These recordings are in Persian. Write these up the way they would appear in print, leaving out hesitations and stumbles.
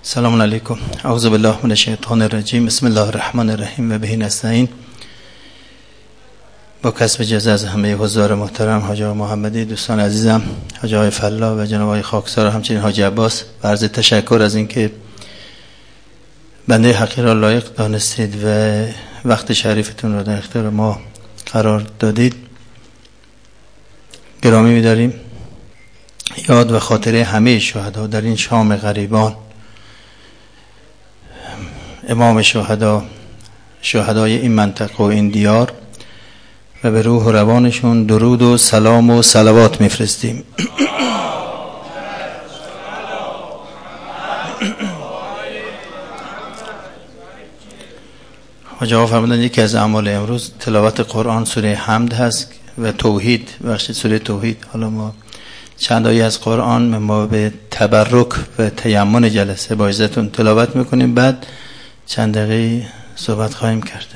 سلام علیکم. اعوذ بالله من الشیطان الرجیم. بسم الله الرحمن الرحیم و به نستعین. با کسب اجازه از همه حضار محترم، حاج آقای محمدی، دوستان عزیزم، حاج آقای فلا و جناب آقای خاکسار، همچنین حاج عباس، عرض تشکر از اینکه بنده حقیر را لایق دانستید و وقت شریفتون را در اختیار ما قرار دادید. گرامی می‌داریم یاد و خاطره همه شهدا در این شام غریبان، امام شهدا، شهدای این منطقه و این دیار، و به روح و روانشون درود و سلام و صلوات میفرستیم. حاج آقا فرمودن یکی از اعمال امروز تلاوت قرآن سوره حمد هست و توحید، بخش سوره توحید. حالا ما چند آیه از قرآن ما به تبرک و تیمن جلسه با عزتون تلاوت میکنیم، بعد چند دقیقه صحبت خواهیم کرد.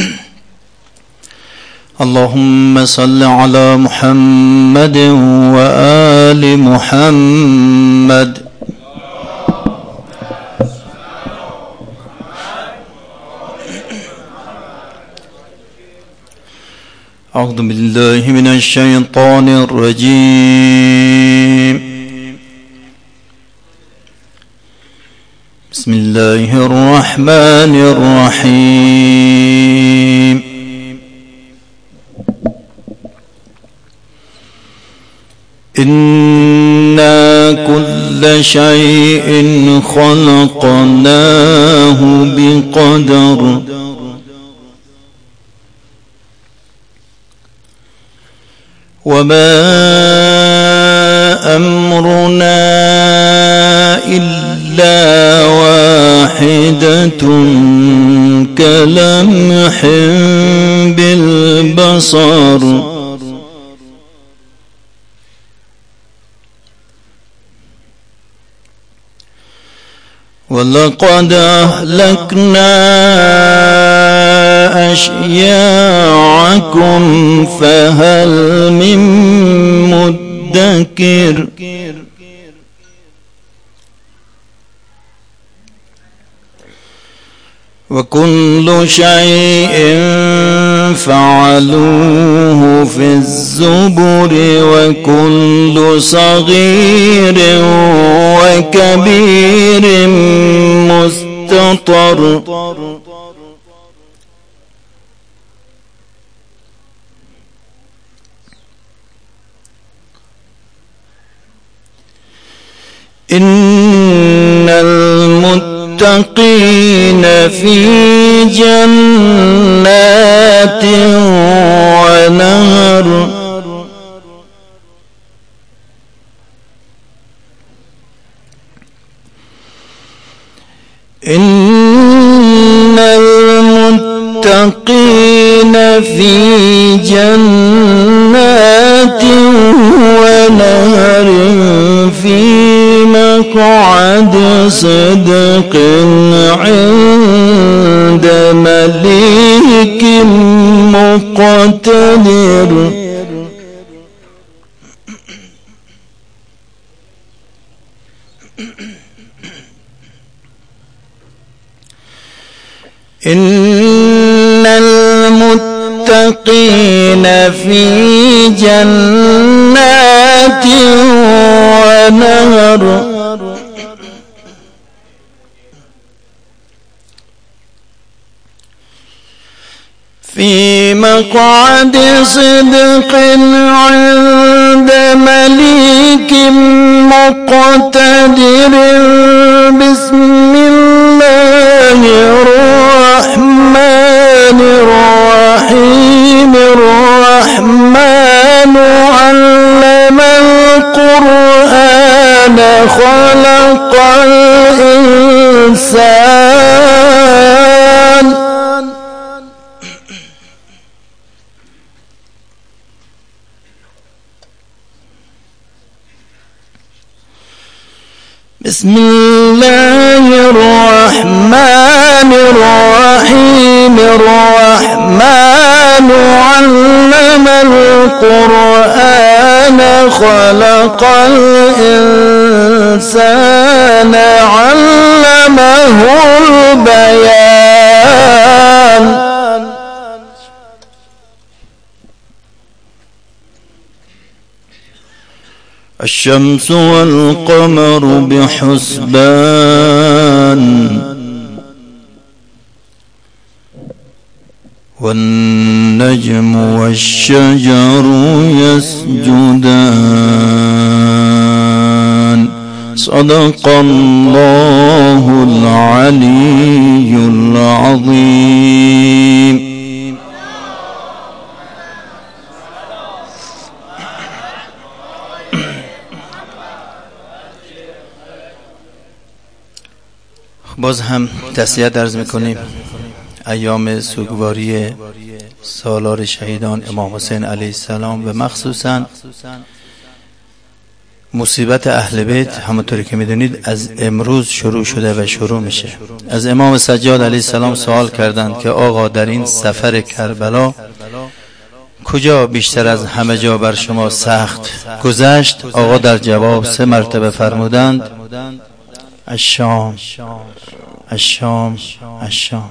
اللهم صل على محمد و آل محمد. اعوذ بالله من الشیطان الرجیم. بسم الله الرحمن الرحیم. إنا كل شيء خلقناه بقدر وما أمرنا إلا واحدة كلمح بالبصر ولقد أهلكنا أشياعكم فهل من مدكر وكل شيء فعلوه في الزبر وكل صغير وكبير مستطر إن المتقين في جنات ونهر إن المتقين في جنات ونهر في مقعد صدق عند مليك مقتدر إن المتقين في جنات ونهر في مقعد صدق عند مليك مقتدر. بسم الله الرحمن الرحيم. الرحمن علم القرآن خلق الإنسان بسم الله الرحمن الرحيم. الرحمن علم القرآن خلق الإنسان الإنسان علمه البيان الشمس والقمر بحسبان والنجم والشجر يسجدان صدق الله العلي العظيم. باز هم تسلیت عرض میکنیم. ایام سوگواری سالار شهیدان امام حسین علیه السلام و مخصوصا مصیبت اهل بیت همونطوری که میدونید از امروز شروع شده و شروع میشه. از امام سجاد علیه السلام سوال کردند که آقا در این سفر کربلا کجا بیشتر از همه جا بر شما سخت گذشت؟ آقا در جواب 3 مرتبه فرمودند الشام الشام الشام.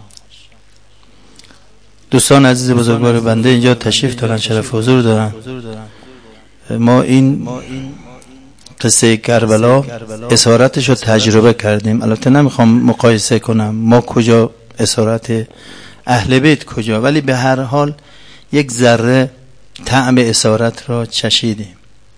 دوستان عزیز بزرگوار بنده اینجا تشریف دارن، شرف حضور دارن. ما این قصه کربلا اسارتش رو تجربه کردیم. البته نمیخوام مقایسه کنم ما کجا اسارت اهل بیت کجا، ولی به هر حال یک ذره طعم اسارت را چشیدیم.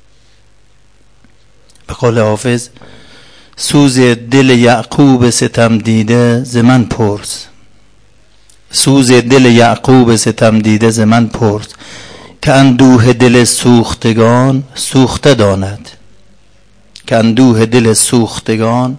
به قول حافظ سوز دل یعقوب ستم دیده ز من پرس، سوز دل یعقوب ستم دیده ز من پرس، که اندوه دل سوختگان سوخته داند، که اندوه دل سوختگان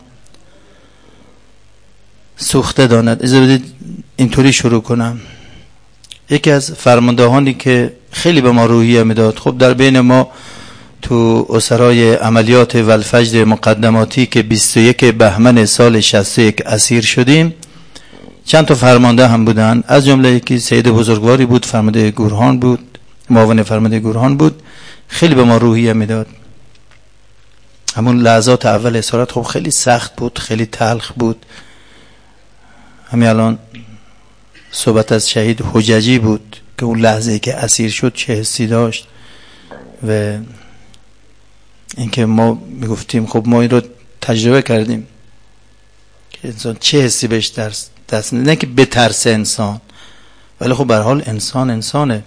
سوخته داند. اجازه بدید اینطوری شروع کنم. یکی از فرماندهانی که خیلی به ما روحیه میداد، خب در بین ما تو اسرای عملیات والفجر مقدماتی که 21 بهمن سال 61 اسیر شدیم چند تا فرمانده هم بودن، از جمله یکی سید بزرگواری بود، فرمانده گورهان بود، معاون فرمانده گورهان بود. خیلی به ما روحیه میداد. همون لحظات اول اسارت خب خیلی سخت بود، خیلی تلخ بود. همین الان صحبت از شهید حججی بود که اون لحظه که اسیر شد چه حسی داشت و اینکه ما میگفتیم خب ما این رو تجربه کردیم که انسان چه حسی بهش دست نه که بترسه انسان، ولی خب به هر حال انسان انسانه.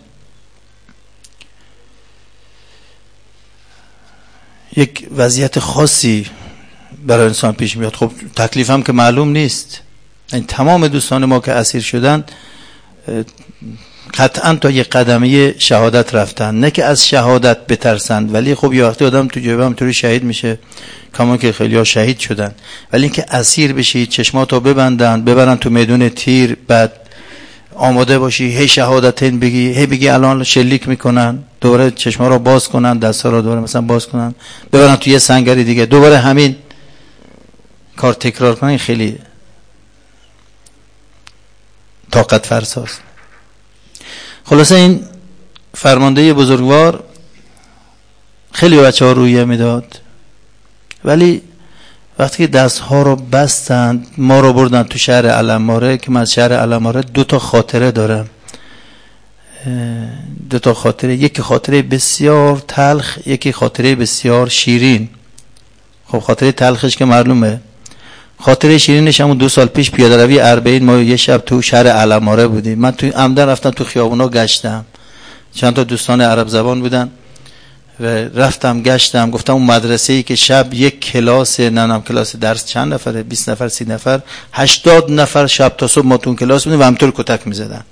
یک وضعیت خاصی برای انسان پیش میاد. خب تکلیف هم که معلوم نیست. این تمام دوستان ما که اسیر شدن قطعا تا یه قدمی شهادت رفتن، نه که از شهادت بترسند، ولی خب یه وقتی آدم تو جبهه همطوری شهید میشه، کما که خیلی ها شهید شدن، ولی اینکه اسیر بشی چشماتو ببرن تو میدون تیر، بعد آماده باشی هی شهادتین بگی، هی بگی الان شلیک میکنن، دوباره چشما رو باز کنن، دستا رو دوباره مثلا باز کنن، ببرن تو یه سنگری دیگه، دوباره همین کار تکرار کنن، خیلی طاقت فرساست. خلاصه این فرمانده بزرگوار خیلی بچه ها رویه میداد، ولی وقتی که دست ها رو بستند ما رو بردن تو شهر علماره که من از شهر علماره 2 خاطره دارم. 2 خاطره، یکی خاطره بسیار تلخ، یکی خاطره بسیار شیرین. خب خاطره تلخش که معلومه، خاطره شیرینش همون 2 سال پیش پیاده روی اربعین ما یه شب تو شهر علماره بودیم. من تو عمدن رفتم تو خیابونا گشتم، چند تا دوستان عرب زبان بودن و رفتم گشتم، گفتم اون مدرسه‌ای که شب یک کلاس کلاس درس چند نفره، 20 نفر 30 نفر 80 نفر شب تا صبح ما تو اون کلاس بودیم و همطور کتک می‌زدن.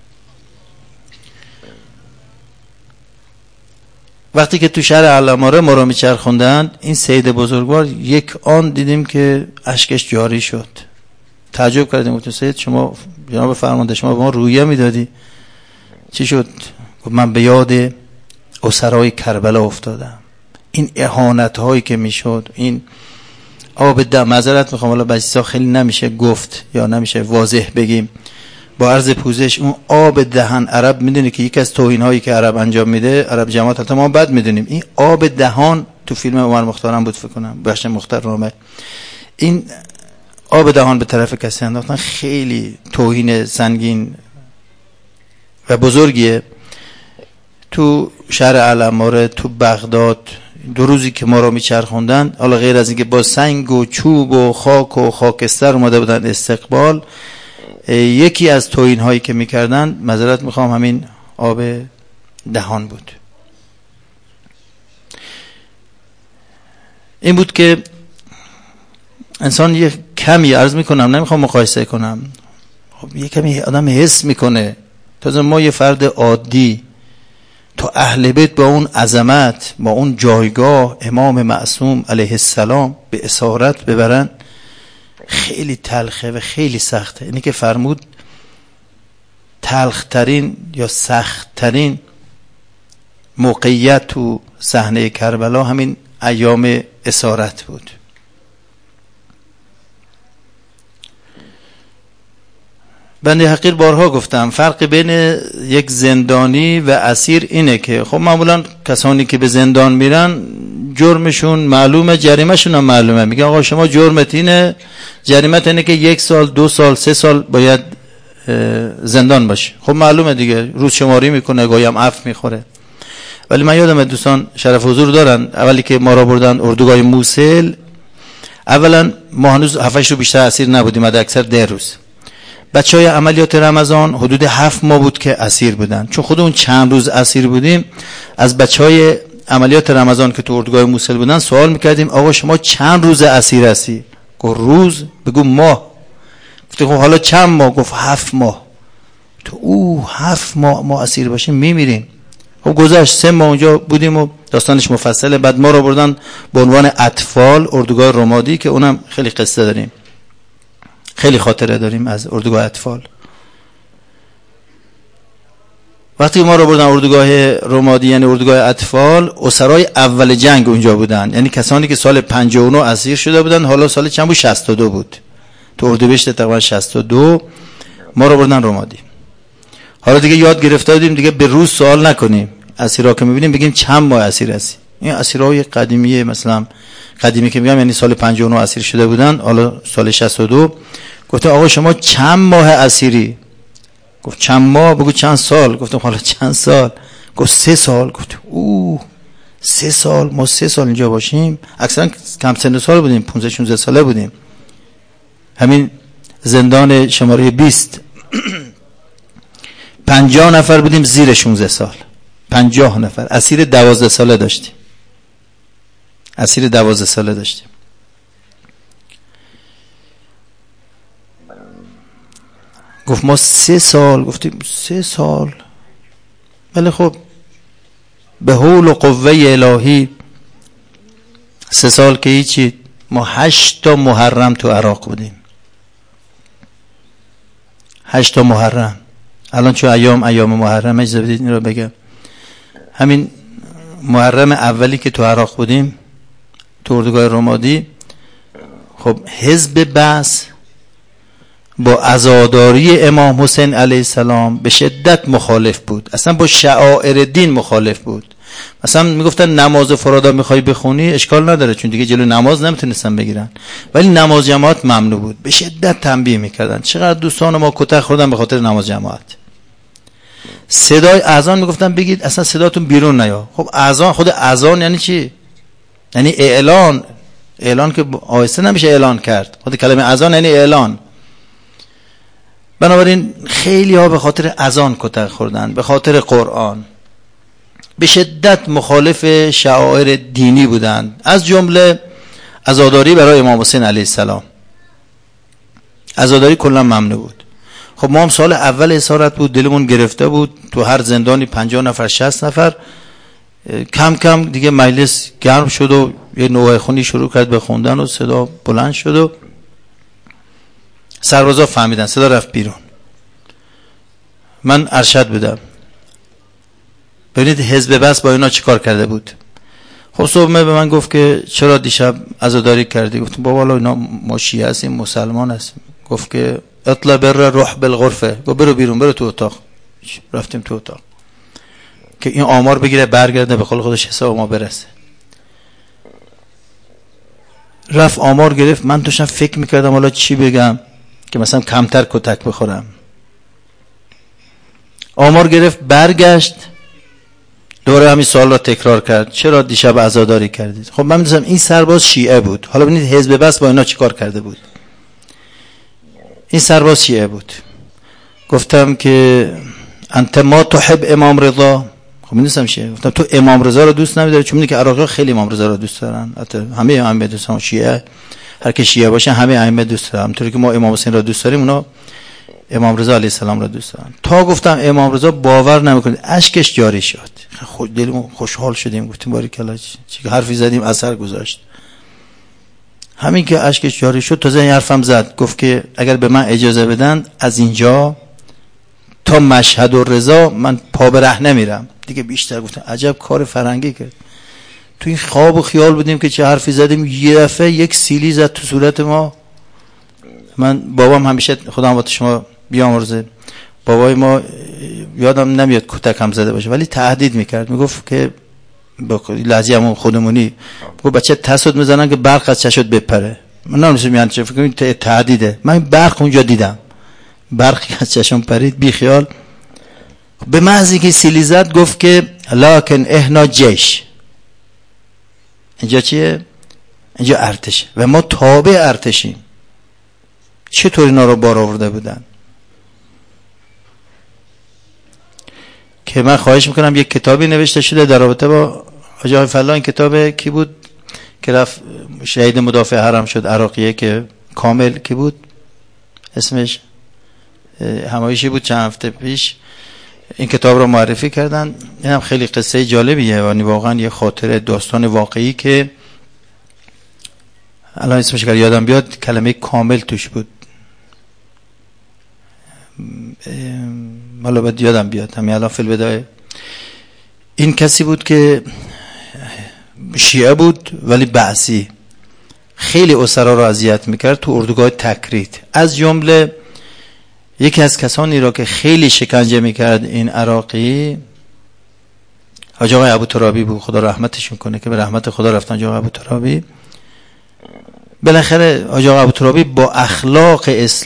وقتی که تو شهر علماره ما رو میچرخوندن، این سید بزرگوار یک آن دیدیم که اشکش جاری شد. تعجب کردیم، گفتم سید شما جناب فرمانده شما به ما رویه میدادی، چی شد؟ گفت من به یاد اسرای کربلا افتادم. این اهانت هایی که میشد، این آب دهن، معذرت میخوام حالا بچه‌ها خیلی نمیشه گفت یا نمیشه واضح بگیم، با عرض پوزش اون آب دهن، عرب میدونه که یکی از توهین هایی که عرب انجام میده، عرب جماعت حتی ما بد میدونیم، این آب دهان تو فیلم عمر مختارم بود فکر کنم، بخش مختار رامه. این آب دهان به طرف کسی انداختن خیلی توهین سنگین و بزرگیه. تو شهر العماره تو بغداد 2 روزی که ما رو میچرخوندن، حالا غیر از اینکه با سنگ و چوب و خاک و خاکستر اومده بودن استقبال، یکی از توهین هایی که میکردن، معذرت میخوام، همین آب دهان بود. این بود که انسان یه کمی، عرض میکنم نمیخوام مقایسه کنم، خب یه کمی آدم حس میکنه. تازه ما یه فرد عادی تو اهل بیت با اون عظمت، با اون جایگاه امام معصوم علیه السلام به اسارت ببرن، خیلی تلخه و خیلی سخته. اینی که فرمود تلخترین یا سختترین موقعیت تو صحنه کربلا همین ایام اسارت بود. بنده حقیر بارها گفتم فرق بین یک زندانی و اسیر اینه که خب معمولا کسانی که به زندان میرن جرمشون معلومه، جریمهشون هم معلومه. میگه آقا شما جرمت اینه، جریمت اینه که 1 سال 2 سال 3 سال باید زندان باشه. خب معلومه دیگه، روز شماری میکنه، گاهی هم عفو میخوره. ولی من یادم دوستان شرف حضور دارن، اولی که ما را بردن اردوگاه موصل، اولا ما هنوز 7 رو بیشتر اسیر نبودیم، حد اکثر 10 روز. بچهای عملیات رمضان حدود 7 ماه بود که اسیر بودن. چون خودمون چند روز اسیر بودیم، از بچهای عملیات رمضان که تو اردوگاه موصل بودن سوال میکردیم آقا شما چند روز اسیر هستی؟ گفت روز؟ بگو ماه. گفتیم خب حالا چند ماه؟ گفت 7 ماه. تو 7 ماه ما اسیر باشیم میمیریم. خب گذشت 3 ماه اونجا بودیم و داستانش مفصله. بعد ما رو بردن به عنوان اطفال اردوگاه رمادی که اونم خیلی قصه داریم، خیلی خاطره داریم از اردوگاه اطفال. وقتی ما رو بردن اردوگاه رمادی یعنی اردوگاه اطفال، اسرای اول جنگ اونجا بودن، یعنی کسانی که سال 59 اسیر شده بودن، حالا سال چند بود؟ 62 بود، تو اردیبهشت تقریبا 62 ما رو بردن رمادی. حالا دیگه یاد گرفته بودیم دیگه به روز سوال نکنیم، اسیرا که میبینیم بگیم چند ماه اسیر هستی. این اسیرای قدیمیه، مثلا قدیمی که میگم یعنی سال 59 اسیر شده بودن، حالا سال 62. گفته آقا شما چند ماه اسیری؟ گفت چند ماه؟ بگو چند سال. گفتم حالا چند سال؟ گفت 3 سال. گفت 3 سال؟ ما 3 سال اینجا باشیم؟ اکثرا کم سن سال بودیم، 15-16 ساله بودیم. همین زندان شماره 20 50 نفر بودیم زیر 16 سال، 50 نفر اسیر 12 ساله داشتیم، اسیر 12 ساله داشتیم. گفت ما 3 سال. گفتیم 3 سال؟ ولی خب به حول و قوه الهی 3 سال که هیچی. ما 8 تا محرم تو عراق بودیم، 8 تا محرم. الان چون ایام محرم، اجازه بدید این رو بگم. همین محرم اولی که تو عراق بودیم تو اردوگاه رمادی، خب حزب بعث با عزاداری امام حسین علیه السلام به شدت مخالف بود، اصلا با شعائر دین مخالف بود. مثلا میگفتن نماز فرادا میخوای بخونی اشکال نداره، چون دیگه جلو نماز نمیتونستن بگیرن، ولی نماز جماعت ممنوع بود. به شدت تنبیه میکردن. چقدر دوستان ما کتک خوردن به خاطر نماز جماعت. صدای اذان میگفتن بگید اصلا صداتون بیرون نیا. خب اذان، خود اذان یعنی چی؟ یعنی اعلان که آهسته نمیشه اعلان کرد. خود کلمه اذان یعنی اعلان. بنابراین خیلی ها به خاطر اذان کتک خوردن، به خاطر قرآن. به شدت مخالف شعائر دینی بودند، از جمله عزاداری برای امام حسین علیه السلام. عزاداری کلا ممنوع بود. خب ما هم سال اول اسارت بود، دلمون گرفته بود، تو هر زندانی 50 نفر 60 نفر. کم کم دیگه مجلس گرم شد و یه نوحه خونی شروع کرد به خوندن و صدا بلند شد و سربازا فهمیدن، صدا رفت بیرون. من ارشد بودم. ببینید حزب بعث با اینا چیکار کرده بود. خب صبح به من گفت که چرا دیشب عزاداری کردی؟ گفتم بابا والا اینا ما شیعه هستیم، مسلمان هستیم. گفت که اطلع بر روح بالغرفه. گفت برو بیرون، برو تو اتاق. رفتیم تو اتاق که این آمار بگیره برگرده به قول خودش حساب ما برسه. رفت آمار گرفت. من داشتم فکر میکردم حالا چی بگم که مثلا کمتر کتک بخورم. آمار گرفت، برگشت دوره همین سوال را تکرار کرد: چرا دیشب عزاداری کردید؟ خب من می‌دونم این سرباز شیعه بود. حالا ببینید حزب بس با اینا چیکار کرده بود. این سرباز شیعه بود. گفتم که انت ما تحب امام رضا. خب می‌دونم شیعه. گفتم تو امام رضا رو دوست نمی‌داری؟ چون می‌دونی که عراقی‌ها خیلی امام رضا رو دوست دارن. حتی همه ائمه دوست دارن. شیعه هر کی شیعه باشه همه ائمه دوست دارن. همونطوری که ما امام حسین رو دوست داریم اونا امام رضا علیه السلام را دوست دارن. تا گفتم امام رضا باور نمیکنید اشکش جاری شد. خود دلمون خوشحال شدیم، گفتیم باریکلا چی حرفی زدیم اثر گذاشت. همین که اشکش جاری شد تازه این حرفم زد، گفت که اگر به من اجازه بدن از اینجا تا مشهد و رضا من پا به ره نمیرم دیگه. بیشتر گفتم عجب کار فرنگی کرد. تو این خواب و خیال بودیم که چه حرفی زدیم، یه دفعه یک سیلی زد تو صورت ما. من بابام همیشه خدا رحمت شما بیامرزه، بابای ما یادم نمیاد کتک هم زده باشه ولی تهدید میکرد، میگفت که لحظه همون خودمونی گفت بچه تصد میزنن که برق از چشت بپره. من نمیدونم یعنی چه، فکر کنم تهدیده. من برق اونجا دیدم، برقی از چشم پرید بی خیال. به محض اینکه سیلی زد گفت که لکن احنا جیش. اینجا چیه؟ اینجا ارتشه و ما تابع ارتشیم. چطور اینا رو بار آورده بودن؟ که من خواهش میکنم یک کتابی نوشته شده در رابطه با حاجی آقای فلاح. این کتاب کی بود که رفت شهید مدافع حرم شد، عراقیه که کامل کی بود اسمش؟ همایشی بود چند هفته پیش این کتاب رو معرفی کردن. این هم خیلی قصه جالبیه، یعنی واقعا یه خاطره داستان واقعی که الان اسمش اگر یادم بیاد کلمه کامل توش بود، حالا باید یادم بیاد همین الان فی البدایه. این کسی بود که شیعه بود ولی بعثی، خیلی اسرا رو اذیت میکرد تو اردوگاه تکرید. از جمله یکی از کسانی را که خیلی شکنجه میکرد این عراقی حاجی آقای ابوترابی بود، خدا رحمتشون کنه که به رحمت خدا رفتن حاجی آقای ابوترابی. بالاخره حاجی آقای ابوترابی با اخلاق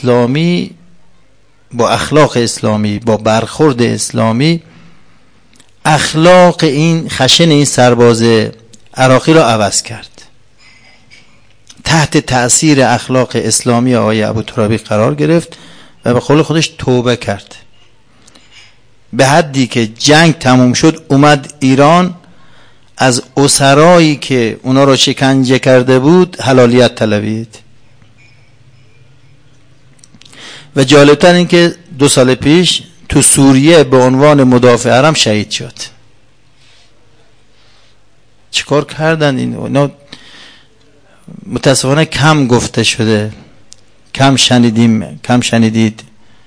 اسلامی با برخورد اسلامی اخلاق این خشن این سرباز عراقی را عوض کرد. تحت تأثیر اخلاق اسلامی آقای ابوترابی قرار گرفت و به قول خودش توبه کرد، به حدی که جنگ تموم شد اومد ایران، از اسرایی که اونا را شکنجه کرده بود حلالیت طلبید. و جالبتر این که 2 سال پیش تو سوریه به عنوان مدافع حرم شهید شد. چیکار کردن اینا؟ متاسفانه کم گفته شده، کم شنیدید،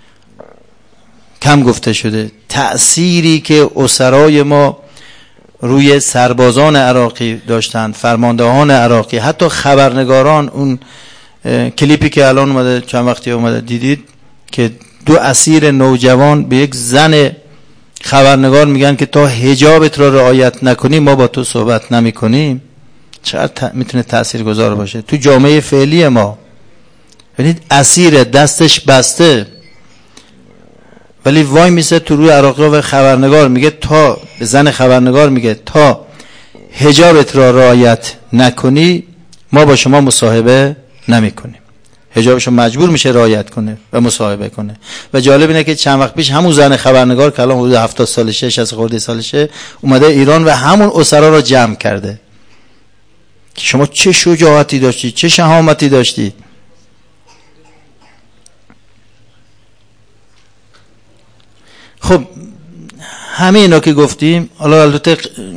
کم گفته شده. تأثیری که اسرای ما روی سربازان عراقی داشتن، فرماندهان عراقی، حتی خبرنگاران. اون کلیپی که الان اومده چند وقتی اومده دیدید که 2 اسیر نوجوان به یک زن خبرنگار میگن که تا حجابت را رعایت نکنی ما با تو صحبت نمی کنیم. چقدر میتونه تاثیرگذار باشه تو جامعه فعلی ما. ببینید اسیر دستش بسته ولی وای میسه تو روی عراقی و خبرنگار میگه تا به زن خبرنگار میگه تا حجابت را رعایت نکنی ما با شما مصاحبه نمی کنیم. حجابشو مجبور میشه رعایت کنه و مصاحبه کنه. و جالب اینه که چند وقت پیش همون زن خبرنگار که الان حدود 70 سالشه 60 خورده سالشه اومده ایران و همون اسرا رو جمع کرده که شما چه شجاعتی داشتی، چه شهامتی داشتی. خب همه اینا که گفتیم، حالا البته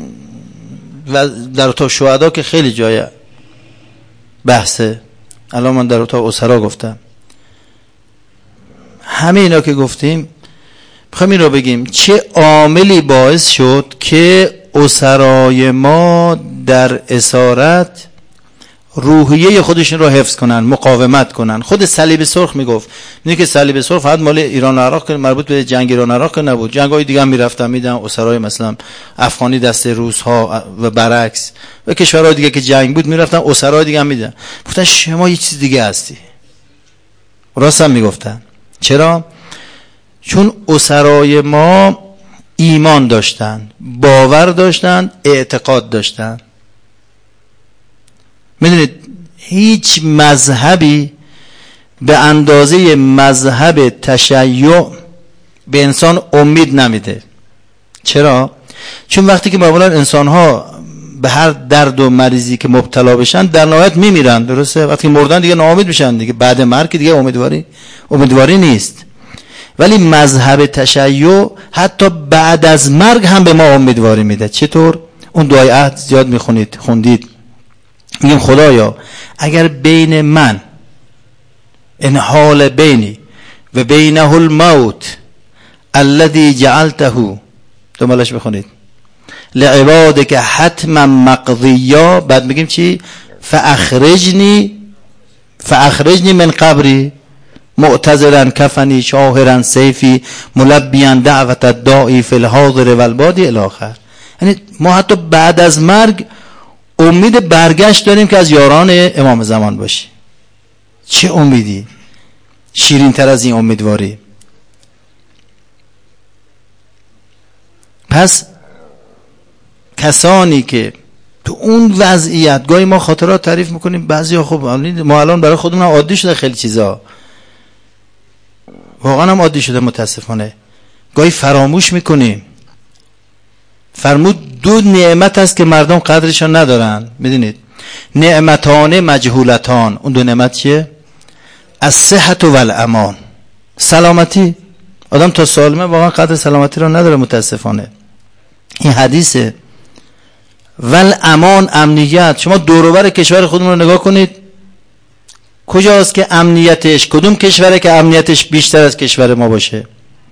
در اتاق شهدا که خیلی جای بحثه، الان من در اتاق اسرا گفتم. همه اینا که گفتیم میخوایم این رو بگیم چه عاملی باعث شد که اسرای ما در اسارت روحیه خودشون رو حفظ کنن، مقاومت کنن. خود صلیب سرخ میگفت نه که صلیب سرخ فقط مال ایران و عراق مربوط به جنگ ایران و عراق نبود، جنگ‌های دیگه هم میرفتن میدن اسرای مثلا افغانی دست روس‌ها و برعکس و کشورهای دیگه که جنگ بود میرفتن اسرای دیگه هم میدن. گفتن شما یه چیز دیگه هستی. راست هم میگفتن. چرا؟ چون اسرای ما ایمان داشتن، باور داشتن، اعتقاد داشتن. میدونید هیچ مذهبی به اندازه مذهب تشیع به انسان امید نمیده. چرا؟ چون وقتی که معمولا انسان ها به هر درد و مریضی که مبتلا بشن در نهایت میمیرن، درسته؟ وقتی مردن دیگه ناامید میشن دیگه، بعد مرگ دیگه امیدواری نیست. ولی مذهب تشیع حتی بعد از مرگ هم به ما امیدواری میده. چطور؟ اون دعای عهد زیاد خوندید، میگم خدایا اگر بین من انحال بینی و بینه الموت الذي جعلته، دنبالش بخونید، لعبادك حتما مقضیا، بعد میگیم چی؟ فاخرجنی من قبری معتذرا کفنی شاهرا سیفی ملبیا دعوت الداعی فی الحاضر والبادی الی آخر. یعنی ما حتی بعد از مرگ امید برگشت داریم که از یاران امام زمان باشی. چه امیدی شیرین تر از این امیدواری؟ پس کسانی که تو اون وضعیت، گاهی ما خاطرات تعریف میکنیم، بعضیا خب ما الان برای خودمون عادی شده خیلی چیزا، واقعا هم عادی شده متاسفانه، گاهی فراموش میکنیم. فرمود دو نعمت است که مردم قدرشان ندارن. میدونید نعمتان مجهولتان، اون دو نعمت چیه؟ الصحت و الامان. سلامتی، آدم تا سالمه واقعا قدر سلامتی رو نداره متاسفانه. این حدیثه. والامان، امنیت. شما دور و بر کشور خودمون رو نگاه کنید، کجاست که امنیتش، کدوم کشوره که امنیتش بیشتر از کشور ما باشه؟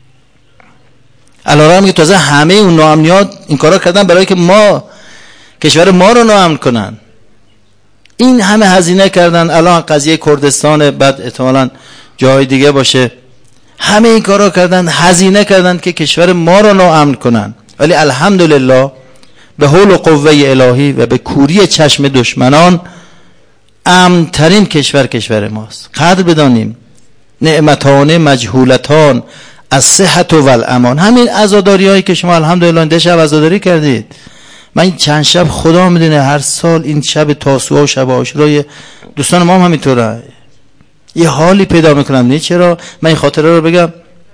الان میگه تازه همه اون ناامنیات این کارا کردن برای که ما کشور ما رو ناامن کنن. این همه هزینه کردن، الان قضیه کردستان، بعد احتمالاً جای دیگه باشه، همه این کارا کردن، هزینه کردن که کشور ما رو ناامن کنن. ولی الحمدلله به حول و قوه الهی و به کوری چشم دشمنان امن ترین کشور ماست. قدر بدانیم. نعمتان مجهولتان الصحت و الامان. همین عزاداری هایی که شما الحمدلله ده شب عزاداری کردید، من این چند شب خدا میدونه هر سال این شب تاسوعا و شب عاشورا دوستان ما هم همینطوره، یه حالی پیدا میکنم. نه چرا؟ من این خاطره رو بگم.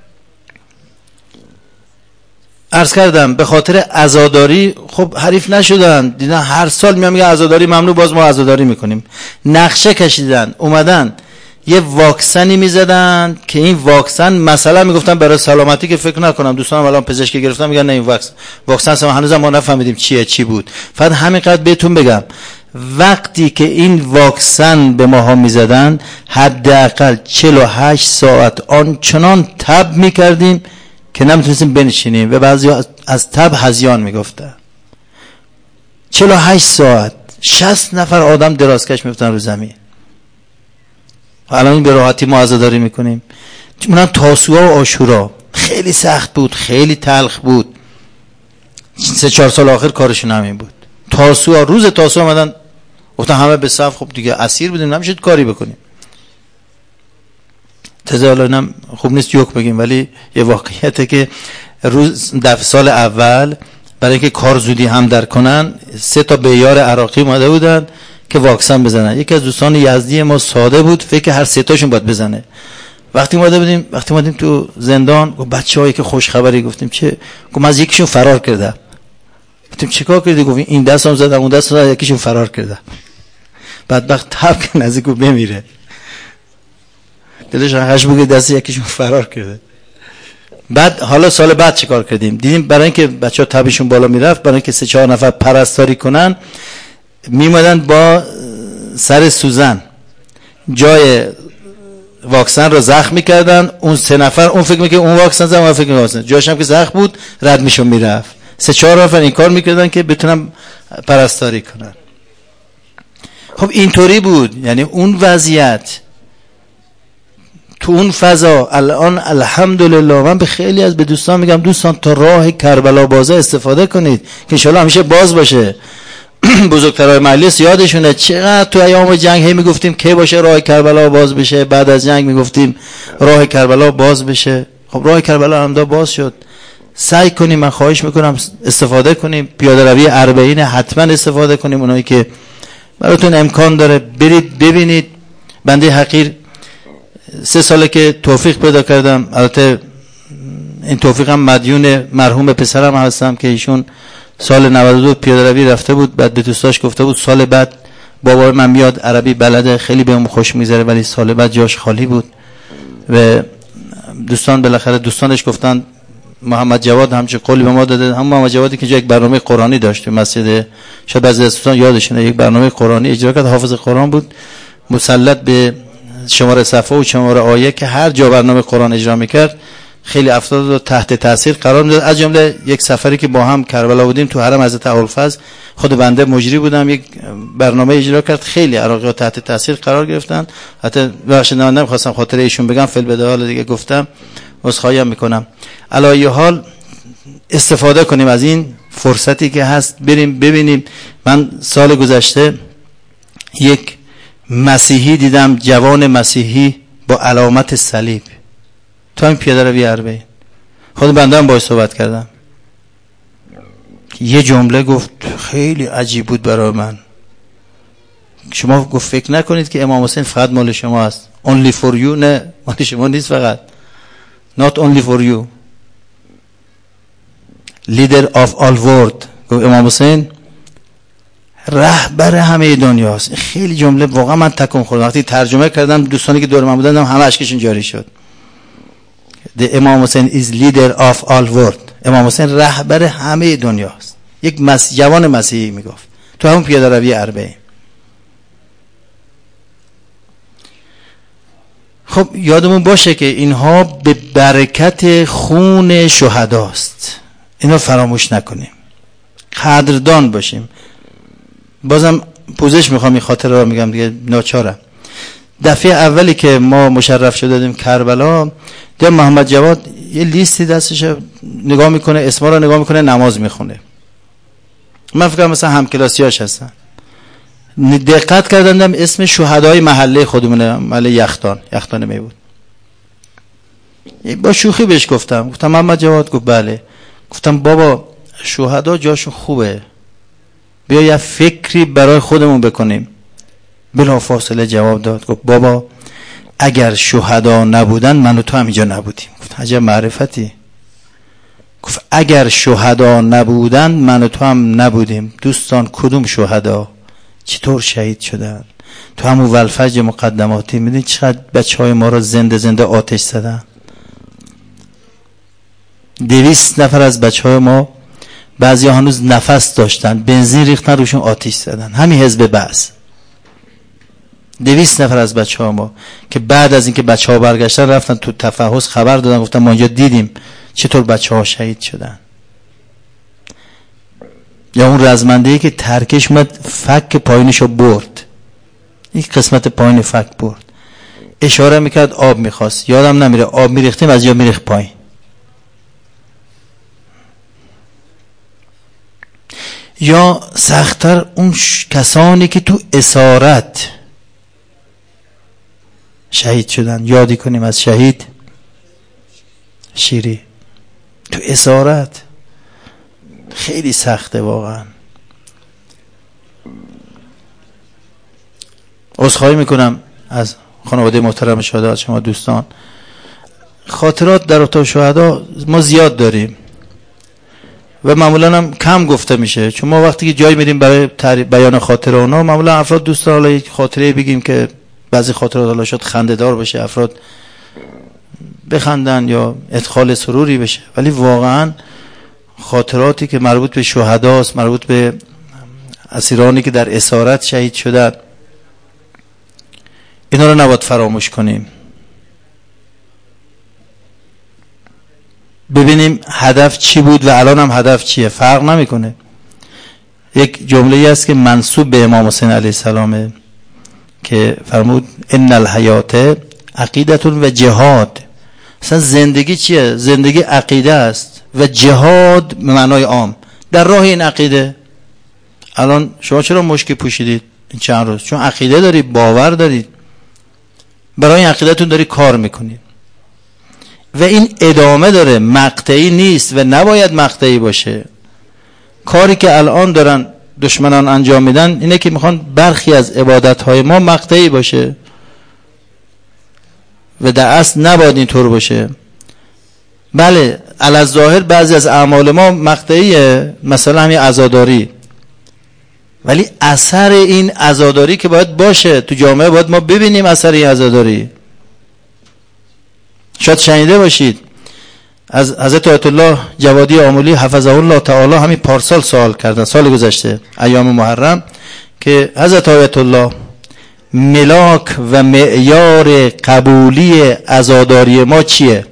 عرض کردم به خاطر عزاداری خب حریف نشدن، دیدن هر سال میگه عزاداری ممنوع، باز ما عزاداری میکنیم. نقشه کشیدن، اومدن یه واکسنی میزدن که این واکسن مثلا میگفتن برای سلامتی، که فکر نکنم دوستانم الان پزشکی گرفتن میگن نه این واکسن هنوزم ما نفهمیدیم چی بود. فقط همینقدر بهتون بگم وقتی که این واکسن به ماها میزدن حداقل 48 ساعت آنچنان تب میکردیم که نمیتونستیم بنشینیم و بعضی از تب هذیان میگفتن. 48 ساعت 60 نفر آدم درازکش میفتن رو زمین. الان این به راحتی ما عزاداری میکنیم. منم تاسوعا و عاشورا خیلی سخت بود، خیلی تلخ بود. 3-4 سال آخر کارشون همین بود. تاسوعا، روز تاسوعا اومدن گفتن همه به صف، خب دیگه اسیر بودیم نمیشه کاری بکنیم. تزالانم خوب نیست جوک بگیم، ولی یه واقعیته که روز دفعه سال اول برای اینکه کار زودی هم در کنن 3 تا بیار عراقی اومده بودن که واکسن بزنن. یکی از دوستان یزدی ما ساده بود، فکر هر 3 تاشون باید بزنه. وقتی اومدیم تو زندان، گفت بچه‌هایی که خوش خبری، گفتیم چه؟ گفت من از یکیشون فرار کردم. گفتیم چیکار کردی؟ گفت این دستم زدم اون دستم زدم یکیشون فرار کرده. بدبخت تب که نزدیک بمیره. دلش هش بگه دست یکیشون فرار کرده. بعد حالا سال بعد چیکار کردیم؟ دیدیم برای اینکه بچه‌ها تبشون بالا میرفت، برای اینکه 3-4 نفر پرستاری کنن، میمدن با سر سوزن جای واکسن رو زخم میکردن. اون 3 نفر اون فکر میکنه اون واکسن زدن، اون فکر میکنه واکسن، جاش هم که زخم بود رد میشون میرفت. 3-4 نفر این کار میکردن که بتونن پرستاری کنن. خب اینطوری بود، یعنی اون وضعیت تو اون فضا. الان الحمدلله من به خیلی از به دوستان میگم دوستان تا راه کربلا بازه استفاده کنید که انشالله همیشه باز باشه. بزرگترهای مجلس یادشونه چقدر تو ایام جنگ هی میگفتیم کی باشه راه کربلا باز بشه، بعد از جنگ میگفتیم راه کربلا باز بشه. خب راه کربلا هم باز شد. سعی کنیم، من خواهش میکنم استفاده کنیم، پیاده روی اربعین حتما استفاده کنیم. اونایی که براتون امکان داره برید ببینید. بنده حقیر 3 ساله که توفیق پیدا کردم، البته این توفیقم مدیون مرحوم پسرم هستم که ایشون سال 92 پیاده روی رفته بود، بعد به دوستاش گفته بود سال بعد بابا من میاد، عربی بلده، خیلی بهم خوش میذاره، ولی سال بعد جاش خالی بود. و دوستان بالاخره دوستانش گفتن محمد جواد همچه قولی به ما داده، هم محمد جوادی که یک برنامه قرآنی داشت تو مسجد، شاید بعضی از دوستان یادشونه، یک برنامه قرآنی اجرا کرد، حافظ قرآن بود، مسلط به شماره صفحه و شماره آیه که هر جا برنامه قرآن اجرا میکرد خیلی افراد رو تحت تاثیر قرار میداد. از جمله یک سفری که با هم کربلا بودیم تو حرم حضرت ابوالفضل، خود بنده مجری بودم، یک برنامه اجرا کرد، خیلی عراقی‌ها تحت تاثیر قرار گرفتن. حتی بخشید من نمی‌خواستم خاطره ایشون بگم، فعل بده حال دیگه گفتم، عذرخواهی میکنم. علی ای حال استفاده کنیم از این فرصتی که هست، بریم ببینیم. من سال گذشته یک مسیحی دیدم، جوان مسیحی با علامت صلیب تو همین پیاده روی اربعین. خود بنده هم باهاش صحبت کردم، یه جمله گفت خیلی عجیب بود برای من. شما گفت فکر نکنید که امام حسین فقط مال شما است. only for you، نه مال شما نیست فقط. not only for you، leader of all world. گفت امام حسین رهبر همه دنیاست. خیلی جمله واقعا من تکون خوردم. وقتی ترجمه کردم دوستانی که دور من بودن همه اشکشون جاری شد. The امام حسین is leader of all world. امام حسین رهبر همه دنیاست. یک جوان مسیحی میگفت تو همون پیاده روی اربعین. خب یادمون باشه که اینها به برکت خون شهداست، اینو فراموش نکنیم، قدردان باشیم. بازم پوزش میخوام این خاطره رو میگم دیگه، ناچارم. دفعه اولی که ما مشرف شده دادیم کربلا، دیدم محمد جواد یه لیستی دستش نگاه میکنه، اسما رو نگاه میکنه، نماز میخونه. من فکر کنم مثلا همکلاسیاش هستن. دقت کردم اسم شهدای محله خودمونه، محله یختان می بود. با شوخی بهش گفتم محمد جواد؟ گفت بله. گفتم بابا شهدا جاشون خوبه، بیا یه فکری برای خودمون بکنیم. بلا فاصله جواب داد، گفت بابا اگر شهدا نبودن من و تو هم اینجا نبودیم. گفت عجب معرفتی. گفت اگر شهدا نبودن من و تو هم نبودیم. دوستان کدوم شهدا؟ چطور شهید شدن؟ تو همون ولفجر مقدماتی میدین چقدر بچهای ما رو زنده زنده آتش زدن. 200 نفر از بچهای ما، بعضی هنوز نفس داشتن، بنزین ریختن روشون آتش زدن. همین حزب بعث 200 نفر از بچه‌ها ما که بعد از اینکه بچه‌ها برگشتن رفتن تو تفحص خبر دادن، گفتن ما اینجا دیدیم چطور بچه‌ها شهید شدن. یا اون رزمنده‌ای که ترکش اومد فک پایینشو برد، یک قسمت پایین فک برد، اشاره میکرد آب میخواست، یادم نمیره آب میریختیم از جا میریخت پایین. یا سخت‌تر اون کسانی که تو اسارت شهید شدن. یادی کنیم از شهید شیری تو اسارت، خیلی سخته واقعا. عذرخواهی میکنم از خانواده محترم شهدا، از شما دوستان. خاطرات در اتاق شهدا ما زیاد داریم و معمولا هم کم گفته میشه، چون ما وقتی که جایی میریم برای بیان خاطره اونا، معمولا افراد دوست دارن یک خاطره بگیم که بعضی خاطرات حالا شد خنده‌دار بشه، افراد بخندن یا ادخال سروری بشه، ولی واقعا خاطراتی که مربوط به شهداست، مربوط به اسیرانی که در اسارت شهید شدن، اینا رو نباید فراموش کنیم. ببینیم هدف چی بود و الان هم هدف چیه، فرق نمیکنه. یک جمله‌ای هست که منسوب به امام حسین علیه السلامه، که فرمود ان الحیات عقیدة و جهاد. اصلا زندگی چیه؟ زندگی عقیده است و جهاد به معنای عام در راه این عقیده. الان شما چرا مشکی پوشیدید این چند روز؟ چون عقیده دارید، باور دارید، برای این عقیدتون دارید کار میکنید و این ادامه داره، مقطعی نیست و نباید مقطعی باشه. کاری که الان دارن دشمنان انجام میدن اینه که میخوان برخی از عبادتهای ما مقطعی باشه و در اصل نباید اینطور باشه. بله علی‌الظاهر بعضی از اعمال ما مقطعیه، مثلا همین عزاداری، ولی اثر این عزاداری که باید باشه تو جامعه، باید ما ببینیم اثر این عزاداری. شاید شنیده باشید از حضرت آیت الله جوادی آملی حفظه الله تعالی همین پارسال سوال کردن، سال گذشته ایام محرم، که حضرت آیت الله ملاک و معیار قبولی عزاداری ما چیه؟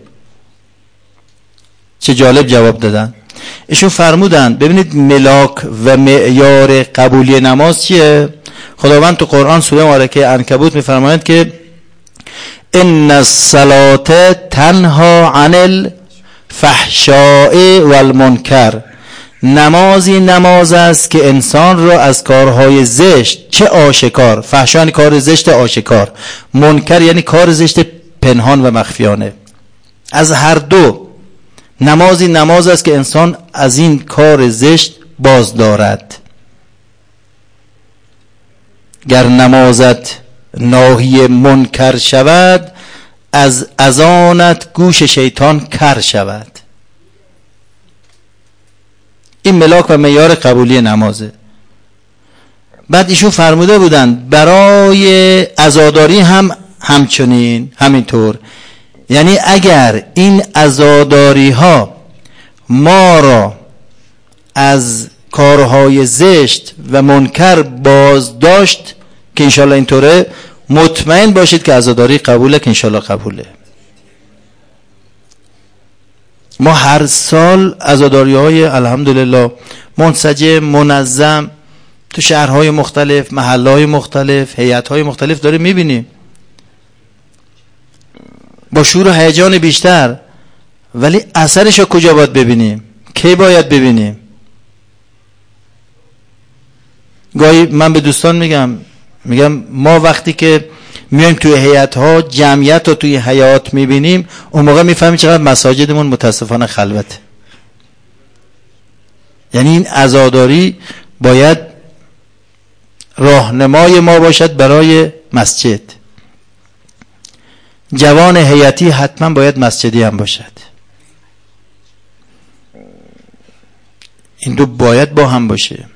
چه جالب جواب دادن. ایشون فرمودن ببینید ملاک و معیار قبولی نماز چیه؟ خداوند تو قرآن سوره مبارکه عنکبوت میفرماید که ان الصلاة تنها عن الفحشاء والمنکر. نمازی نماز است که انسان را از کارهای زشت، چه آشکار، فحشا یعنی کار زشت آشکار، منکر یعنی کار زشت پنهان و مخفیانه، از هر دو نمازی نماز است که انسان از این کار زشت باز دارد. گر نمازت ناهی منکر شود، از اذانت گوش شیطان کر شود. این ملاک و معیار قبولی نمازه. بعد ایشون فرموده بودن برای عزاداری هم همچنین همینطور، یعنی اگر این عزاداری ها ما را از کارهای زشت و منکر باز داشت که انشالله اینطوره، مطمئن باشید که عزاداری قبوله، که انشالله قبوله. ما هر سال عزاداری های الحمدلله منسجم منظم تو شهرهای مختلف، محلهای مختلف، هیئت‌های مختلف داره میبینیم با شور و هیجان بیشتر، ولی اثرش رو کجا باید ببینیم؟ کی باید ببینیم؟ گاهی من به دوستان میگم ما وقتی که میایم توی هیئت‌ها جمعیت رو توی حیات میبینیم، اون موقع میفهمیم چقدر مساجدمون متاسفانه خلوته. یعنی این عزاداری باید راهنمای ما باشد برای مسجد. جوان هیئتی حتما باید مسجدی هم باشد. این دو باید با هم باشه.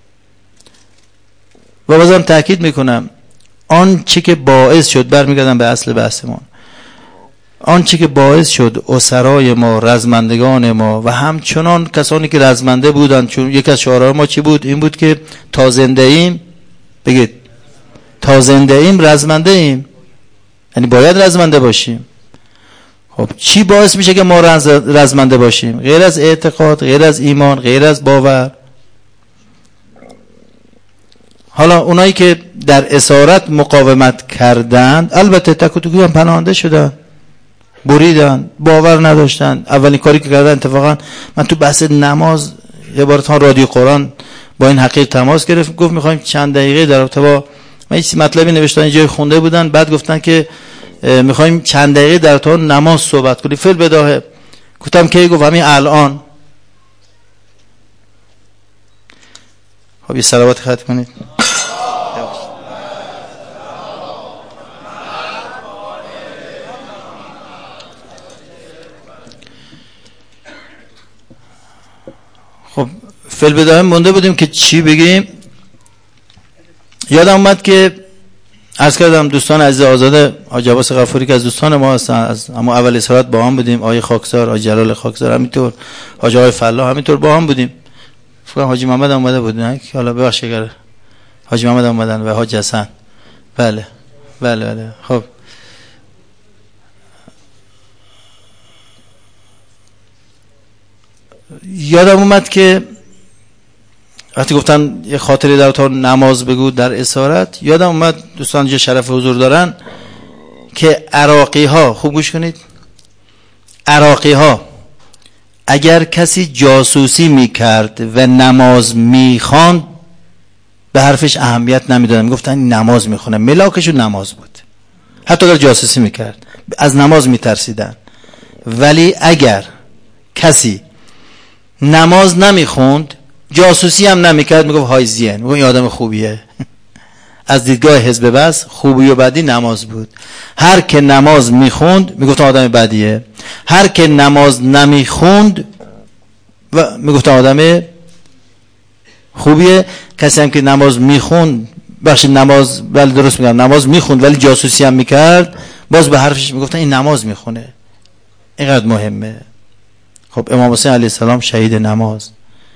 و بازم تأکید میکنم آن چی که باعث شد، برمیگردم به اصل بحثمون، آن چی که باعث شد اسرای ما، رزمندگان ما و همچنان کسانی که رزمنده بودن، چون یک از شعارهای ما چی بود؟ این بود که تا زنده ایم، بگید تا زنده ایم رزمنده ایم، یعنی باید رزمنده باشیم. خب چی باعث میشه که ما رزمنده باشیم؟ غیر از اعتقاد، غیر از ایمان، غیر از باور. حالا اونایی که در اسارت مقاومت کردند، البته تک و توکی هم پناهنده شدن، بریدن، باور نداشتن. اولین کاری که کردن، اتفاقا من تو بحث نماز یه بار تا رادیو قرآن با این حقیق تماس گرفت، گفت میخوایم چند دقیقه در رابطه با، من هیچ مطلبی نوشتن اینجا خونده بودن، بعد گفتن که میخوایم چند دقیقه در رابطه با نماز صحبت کنیم فل بداهه. گفتم کی؟ گفت همین الان. خب یه صلوات ختم کنید. خب فل بداهه مونده بودیم که چی بگیم. یادم اومد که عرض کردم دوستان عزیز آزاده حاج عباس غفوری که از دوستان ما هستن، از اما اول اسارت با هم بودیم، آقای خاکسار، آقای جلال خاکسار همینطور، حاج آقای فلاح همینطور با هم بودیم. فکر حاجی محمد هم اومده بود، نه حالا ببخشید اگر حاجی محمد هم اومدن و حاج حسن. بله بله بله. خب یادم اومد که وقتی گفتن یه خاطره در اتاق نماز بگو در اسارت، یادم اومد دوستان جه شرف حضور دارن که عراقی ها، خوب گوش کنید، عراقی ها اگر کسی جاسوسی میکرد و نماز میخواند به حرفش اهمیت نمیدادن، میگفتن نماز میخونه، ملاکشون نماز بود. حتی اگر جاسوسی میکرد از نماز میترسیدن. ولی اگر کسی نماز نمیخوند، جاسوسی هم نمیکرد، میگفت هایزین، میگفت این آدم خوبیه. از دیدگاه حزب بس خوبی و بدی نماز بود. هر که نماز میخوند میگفت آدم بدیه، هر که نماز نمیخوند و میگفت آدم خوبیه. کسی هم که نماز میخوند، بخش نماز، ولی درست میگم، نماز میخوند ولی جاسوسی هم میکرد، باز به حرفش میگفتن این نماز میخونه. اینقدر مهمه. خب امام حسین علیه السلام شهید نماز،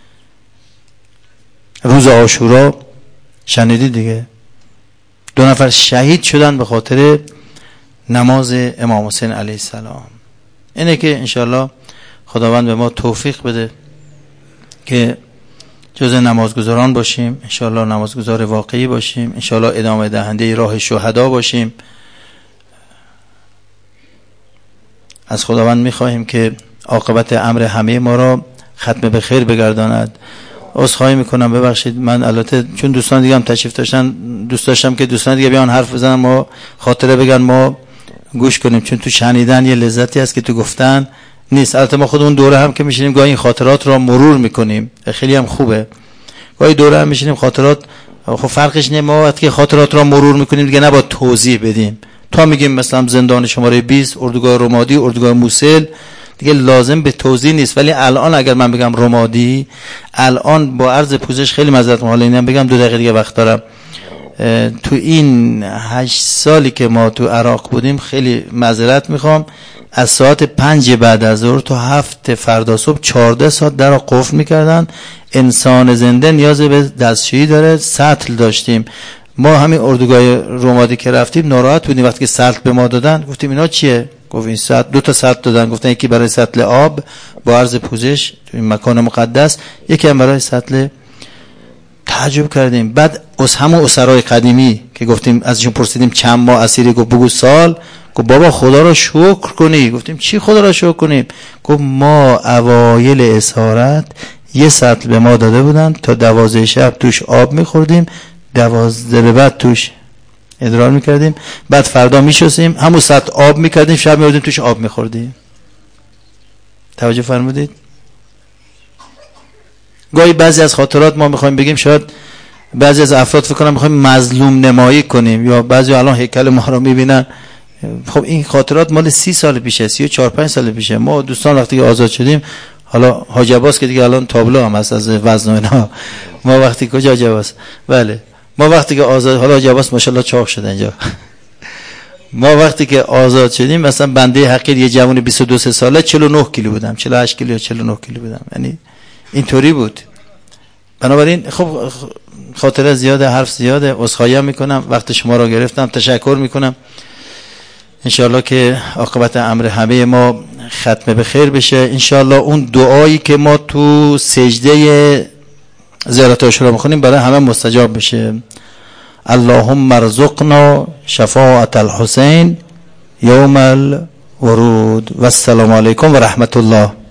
روز عاشورا شنیدید دیگه، 2 نفر شهید شدن به خاطر نماز امام حسین علیه السلام. اینه که انشاءالله خداوند به ما توفیق بده که جز نمازگزاران باشیم، انشاءالله نمازگزار واقعی باشیم، انشاءالله ادامه دهنده راه شهدا باشیم. از خداوند میخواهیم که عاقبت امر همه ما را ختم به خیر بگرداند. عذرخواهی میکنم، ببخشید، من البته چون دوستان دیگه هم تشریف داشتن، دوست داشتم که دوستان دیگه بیان حرف بزنن، ما خاطره بگن، ما گوش کنیم، چون تو شنیدن یه لذتی هست که تو گفتن نیست. البته ما خودمون دوره هم که میشینیم گاهی این خاطرات را مرور میکنیم، خیلی هم خوبه. گاهی دوره هم میشینیم خاطرات، خب فرقش اینه ما وقتی که خاطرات را مرور میکنیم دیگه نباید توضیح بدیم. تا میگیم مثلا زندان شماره 20، اردوگاه رمادی، اردوگاه موصل، دیگه لازم به توضیح نیست. ولی الان اگر من بگم رمادی، الان با عرض پوزش خیلی معذرت میخوام، حالا اینم بگم 2 دقیقه دیگه وقت دارم، تو این 8 سالی که ما تو عراق بودیم، خیلی معذرت میخوام، از ساعت 5 بعد از ظهر تا 7 فردا صبح 14 ساعت در رو قفل میکردن. انسان زنده نیاز به دستشویی داره، سطل داشتیم. ما همین اردوگاه رمادی که رفتیم ناراحت بودیم وقتی که سطل به ما دادن، گفتیم اینا چیه؟ گفت این سطل، 2 تا سطل دادن، گفتن یکی برای سطل آب با عرض پوزش تو این مکان مقدس، یکی هم برای سطل. تعجب کردیم. بعد همون اسرای قدیمی که گفتیم ازشون پرسیدیم چند ماه اسیری، گفت بگو سال. گفت بابا خدا را شکر کنی. گفتیم چی خدا را شکر کنیم؟ گفت ما اوایل اسارت 1 سطل به ما داده بودن، تا 12 شب توش آب میخوردیم، 12 به بعد توش ادرار میکردیم، بعد فردا میشستیم همون سطل آب میکردیم، شب میوردیم توش آب میخوردیم. توجه فرمودید؟ گاهی بعضی از خاطرات ما میخوایم بگیم، شاید بعضی از افراد فکر کنم میخوایم مظلوم نمایی کنیم، یا بعضی الان هیکل ما رو میبینن. خب این خاطرات مال 30 سال پیشه، 34-5 سال پیشه. ما دوستان وقتی که آزاد شدیم، حالا حاج عباس که دیگه الان تابلو هم هست از وزن و اینا، ما وقتی کجا حاج عباس؟ بله، ما وقتی که آزاد، حالا حاج عباس ماشاءالله چاق شده اینجا، ما وقتی که آزاد شدیم مثلا بنده حقیر یه جوون 22 ساله 49 کیلو بودم، 48 کیلو یا 49 کیلو بودم، یعنی اینطوری بود. بنابراین خب خاطره زیاده، حرف زیاده، عذرخواهی میکنم وقت شما رو گرفتم، تشکر میکنم. انشاءالله که عاقبت امر همه ما ختم به خیر بشه. انشاءالله اون دعایی که ما تو سجده زیارت عاشورا میخونیم برای همه مستجاب بشه. اللهم ارزقنا شفاعت الحسین یوم الورود و السلام علیکم و رحمت الله.